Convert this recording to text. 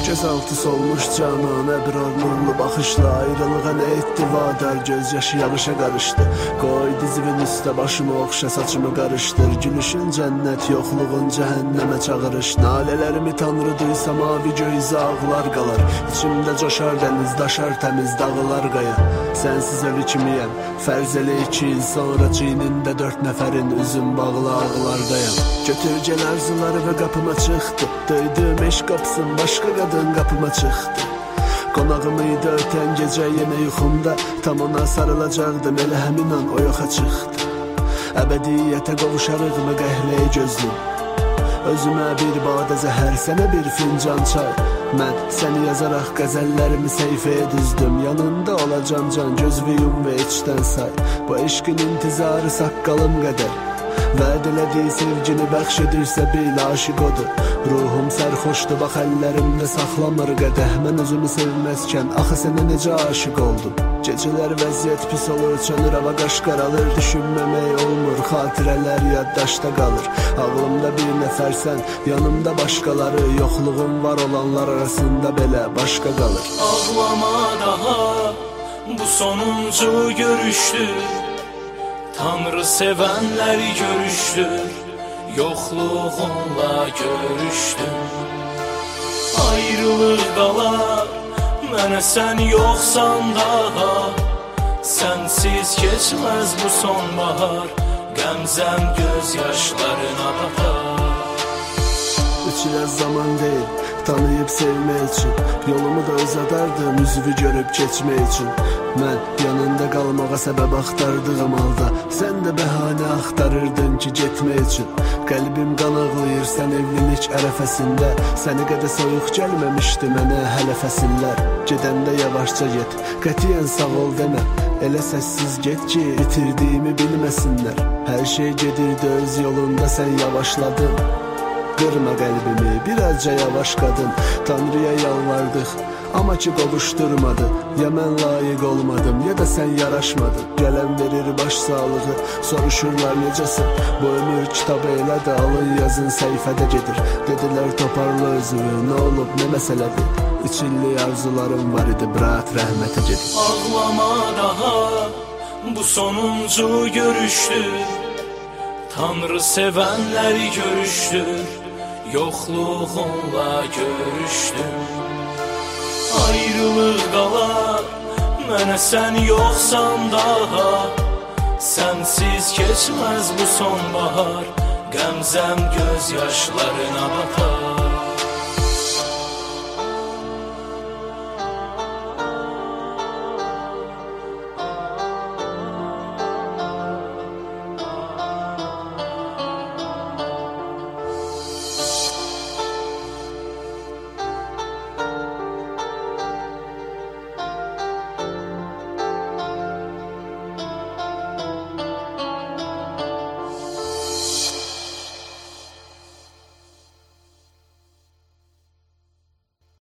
Gözaltı solmuş cananə bir nurlu baxışla ayrılığa nə etdi vadar, göz yaşı yağışa qarışdı. Qoy dizimin üstə başımı oxşa, saçımı qarışdır. Gülüşün cənnət, yoxluğun cəhənnəmə çağırış. Nalələrimi tanrı duysa mavi göyüzə ağlar qalar. İçimdə coşar dəniz, daşar təmiz dağlar qaya. Sənsiz ölü kimiyəm, fərz elə 2 il sonra çiynində 4 nəfərin üzüm bağlı ağlardayam. Götürgəl arzuları və qapıma çıxdı. Döydüm eşq qapısın, başqa qadın qapıma çıxdı. Qonağım idi ötən gecə yenə yuxumda, tam ona sarılacaqdım, elə həmin an o yoxa çıxdı. Əbədiyyətə qovuşarıq mı qəhləyə gözlüm? Özümə bir badə zəhər, sənə bir fincan çay. Mən səni yazaraq qəzəllərimi səhifəyə düzdüm. Yanında olacam can, gözümü yum və içdən say. Bu eşqin intizarı saqqalım qədər. Vəd elədiyi sevgini bəxş edirsə bil aşiq odur. Ruhum sərxoşdur, bax əllərimdə saxlamır qədəh. Mən özümü sevməzkən axı sənə necə aşiq oldum. Gecələr vəziyyət pis olur, çönür hava qaş qaralır. Düşünməmək olmur, xatirələr yaddaşda qalır. Ağlımda bir nəfərsən, yanımda başqaları. Yoxluğum var olanlar arasında belə başqa qalır. Ağlama daha, bu sonuncu görüşdür. Tanrı sevənləri görüşdür, yoxluğunla görüşdüm. Ayrılıq qalar, mənə sən yoxsan daha. Sənsiz keçməz bu sonbahar, qəmzəm göz yaşlarına batar. İçiləz zaman deyil, tanıyıb sevmək üçün. Yolumu da uzadardım, üzvü görüb keçmək üçün. Mən yanında qalmağa səbəb axtardığım halda, sən də bəhanə axtarırdın ki getmək üçün. Qəlbim qan ağlayır sən evlilik ərəfəsində. Səni qədər soyuq gəlməmişdi mənə hələ fəsillər. Gedəndə yavaşca get, qətiyyən sağ ol demə. Elə səssiz get ki itirdiyimi bilməsinlər. Hər şey gedirdi öz yolunda, sən yavaşladın. Qırma qəlbimi, birazca yavaş qadın. Tanrıya yalvardıq, amma ki qovuşdurmadı. Ya mən layiq olmadım, ya da sən yaraşmadın. Gələn verir baş sağlığı, soruşurlar necəsin? Bu ömür kitabı elə də alın yazın səhifədə gedir. Dedilər toparla özünü, nə olub, nə məsələdir? İçilli arzularım var idi, bırak rəhmətə gedir. Ağlama daha, bu sonuncu görüşdür. Tanrı sevənləri görüşdür, yoxluğunla görüşdüm. Ayrılıq qalar, mənə sən yoxsan daha. Sənsiz keçməz bu sonbahar, qəmzəm göz yaşlarına batar.